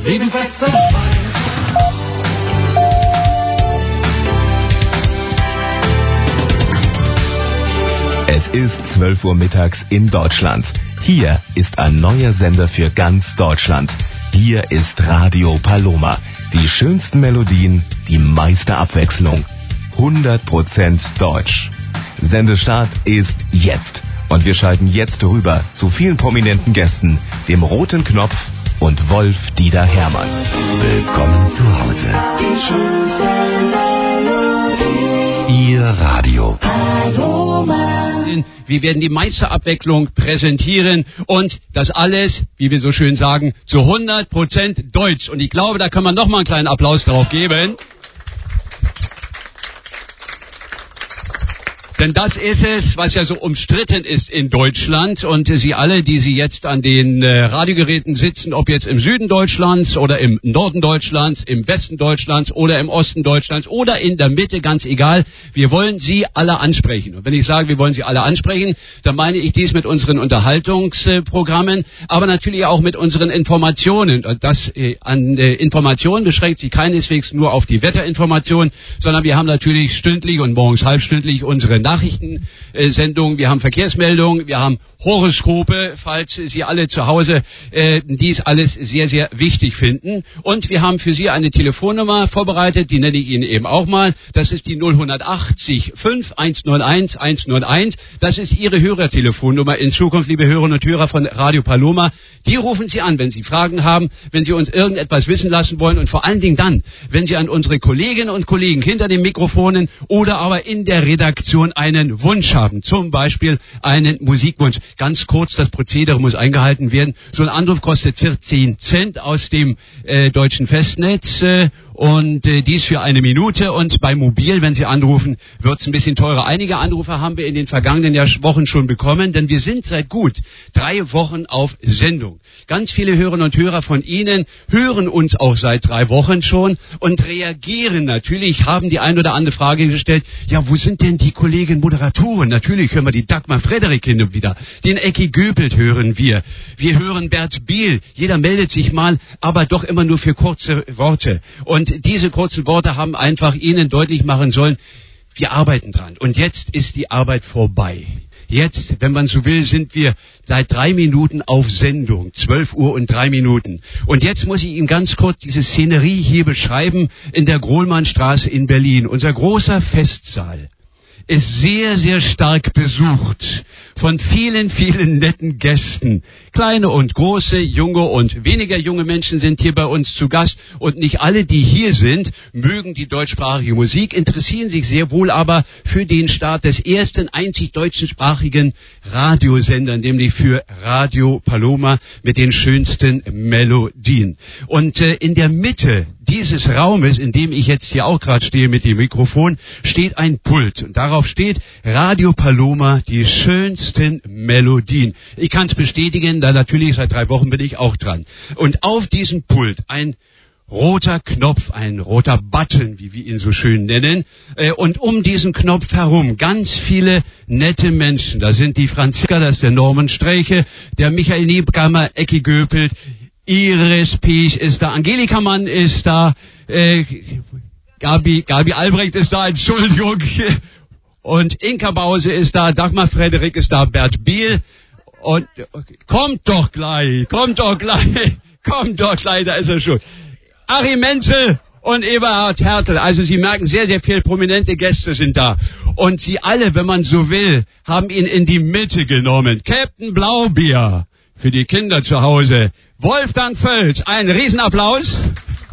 Leben fest dabei. Es ist 12 Uhr mittags in Deutschland. Hier ist ein neuer Sender für ganz Deutschland. Hier ist Radio Paloma. Die schönsten Melodien, die meiste Abwechslung. 100% Deutsch. Sendestart ist jetzt. Und wir schalten jetzt rüber zu vielen prominenten Gästen, dem Roten Knopf und Wolf-Dieter Hermann. Willkommen zu Hause. Ihr Radio. Wir werden die meiste Abwechslung präsentieren und das alles, wie wir so schön sagen, zu 100% Deutsch. Und ich glaube, da kann man noch mal einen kleinen Applaus drauf geben. Denn das ist es, was ja so umstritten ist in Deutschland. Und Sie alle, die Sie jetzt an den Radiogeräten sitzen, ob jetzt im Süden Deutschlands oder im Norden Deutschlands, im Westen Deutschlands oder im Osten Deutschlands oder in der Mitte, ganz egal, wir wollen Sie alle ansprechen. Und wenn ich sage, wir wollen Sie alle ansprechen, dann meine ich dies mit unseren Unterhaltungsprogrammen, aber natürlich auch mit unseren Informationen. Und das an Informationen beschränkt sich keineswegs nur auf die Wetterinformation, sondern wir haben natürlich stündlich und morgens halbstündlich unsere Nachrichtensendungen, wir haben Verkehrsmeldungen, wir haben Horoskope, falls Sie alle zu Hause dies alles sehr, sehr wichtig finden. Und wir haben für Sie eine Telefonnummer vorbereitet, die nenne ich Ihnen eben auch mal. Das ist die 0180 5101 101. Das ist Ihre Hörertelefonnummer in Zukunft, liebe Hörerinnen und Hörer von Radio Paloma. Die rufen Sie an, wenn Sie Fragen haben, wenn Sie uns irgendetwas wissen lassen wollen und vor allen Dingen dann, wenn Sie an unsere Kolleginnen und Kollegen hinter den Mikrofonen oder aber in der Redaktion einen Wunsch haben, zum Beispiel einen Musikwunsch. Ganz kurz, das Prozedere muss eingehalten werden. So ein Anruf kostet 14 Cent aus dem deutschen Festnetz und dies für 1 Minute. Und bei Mobil, wenn Sie anrufen, wird es ein bisschen teurer. Einige Anrufe haben wir in den vergangenen Wochen schon bekommen, denn wir sind seit gut 3 Wochen auf Sendung. Ganz viele Hörerinnen und Hörer von Ihnen hören uns auch seit 3 Wochen schon und reagieren natürlich, haben die ein oder andere Frage gestellt, ja, wo sind denn die Kollegen Moderatoren? Natürlich hören wir die Dagmar Frederik hin und wieder, den Ecki Göpelt hören wir. Wir hören Bert Biel, jeder meldet sich mal, aber doch immer nur für kurze Worte. Und diese kurzen Worte haben einfach Ihnen deutlich machen sollen, wir arbeiten dran. Und jetzt ist die Arbeit vorbei. Jetzt, wenn man so will, sind wir seit 3 Minuten auf Sendung. 12 Uhr und 3 Minuten. Und jetzt muss ich Ihnen ganz kurz diese Szenerie hier beschreiben in der Grohlmannstraße in Berlin. Unser großer Festsaal ist sehr, sehr stark besucht von vielen, vielen netten Gästen. Kleine und große, junge und weniger junge Menschen sind hier bei uns zu Gast. Und nicht alle, die hier sind, mögen die deutschsprachige Musik, interessieren sich sehr wohl aber für den Start des ersten einzig deutschsprachigen Radiosenders, nämlich für Radio Paloma mit den schönsten Melodien. Und in der Mitte dieses Raumes, in dem ich jetzt hier auch gerade stehe mit dem Mikrofon, steht ein Pult. Und darauf steht Radio Paloma, die schönsten Melodien. Ich kann es bestätigen, da natürlich seit 3 Wochen bin ich auch dran. Und auf diesem Pult ein roter Knopf, ein roter Button, wie wir ihn so schön nennen. Und um diesen Knopf herum ganz viele nette Menschen. Da sind die Franziska, das ist der Norman Streiche, der Michael Niebgammer, Ecki Göpelt, Iris Piech ist da, Angelika Mann ist da, Gabi Albrecht ist da, Entschuldigung, und Inka Bause ist da, Dagmar Frederik ist da, Bert Biel, und kommt doch gleich, da ist er schon. Achim Menzel und Eberhard Hertel, also Sie merken, sehr, sehr viele prominente Gäste sind da. Und Sie alle, wenn man so will, haben ihn in die Mitte genommen. Captain Blaubier für die Kinder zu Hause. Wolfgang Völz, ein Riesenapplaus.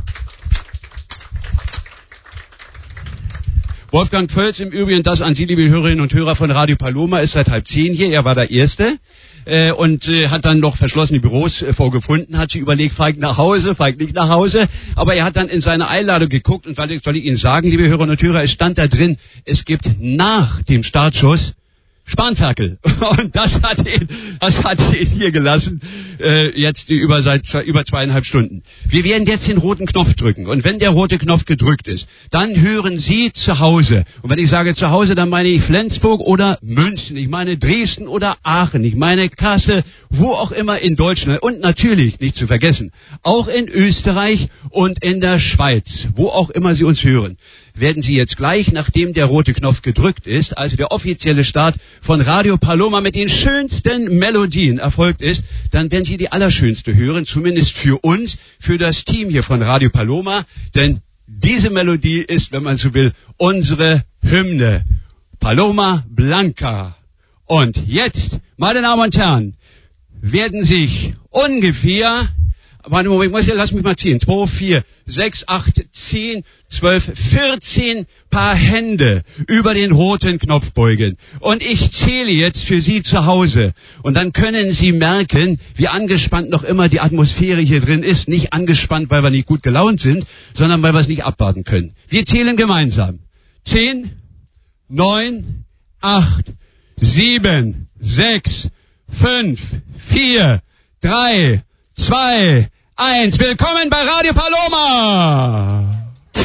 Wolfgang Völz im Übrigen, das an Sie, liebe Hörerinnen und Hörer von Radio Paloma, ist seit 9:30 hier. Er war der Erste und hat dann noch verschlossene Büros vorgefunden, hat sich überlegt, fahr ich nach Hause, fahr ich nicht nach Hause. Aber er hat dann in seine Einladung geguckt und soll ich Ihnen sagen, liebe Hörerinnen und Hörer, es stand da drin, es gibt nach dem Startschuss Spanferkel. Und das hat ihn hier gelassen, jetzt seit über 2,5 Stunden. Wir werden jetzt den roten Knopf drücken. Und wenn der rote Knopf gedrückt ist, dann hören Sie zu Hause. Und wenn ich sage zu Hause, dann meine ich Flensburg oder München. Ich meine Dresden oder Aachen. Ich meine Kassel, wo auch immer in Deutschland. Und natürlich, nicht zu vergessen, auch in Österreich und in der Schweiz, wo auch immer Sie uns hören, werden Sie jetzt gleich, nachdem der rote Knopf gedrückt ist, also der offizielle Start von Radio Paloma mit den schönsten Melodien erfolgt ist, dann werden Sie die allerschönste hören, zumindest für uns, für das Team hier von Radio Paloma, denn diese Melodie ist, wenn man so will, unsere Hymne. Paloma Blanca. Und jetzt, meine Damen und Herren, werden sich ungefähr, warte mal, lass mich mal ziehen, 2, 4, 6, 8, 10, 12, 14 Paar Hände über den roten Knopf beugen. Und ich zähle jetzt für Sie zu Hause. Und dann können Sie merken, wie angespannt noch immer die Atmosphäre hier drin ist. Nicht angespannt, weil wir nicht gut gelaunt sind, sondern weil wir es nicht abwarten können. Wir zählen gemeinsam. 10, 9, 8, 7, 6, 5, 4, 3, 2, 1. Willkommen bei Radio Paloma!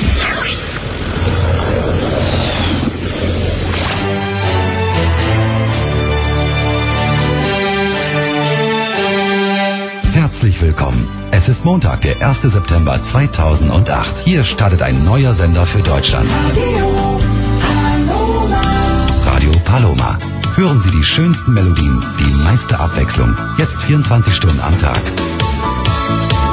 Herzlich willkommen. Es ist Montag, der 1. September 2008. Hier startet ein neuer Sender für Deutschland. Radio Paloma. Hören Sie die schönsten Melodien, die meiste Abwechslung. Jetzt 24 Stunden am Tag.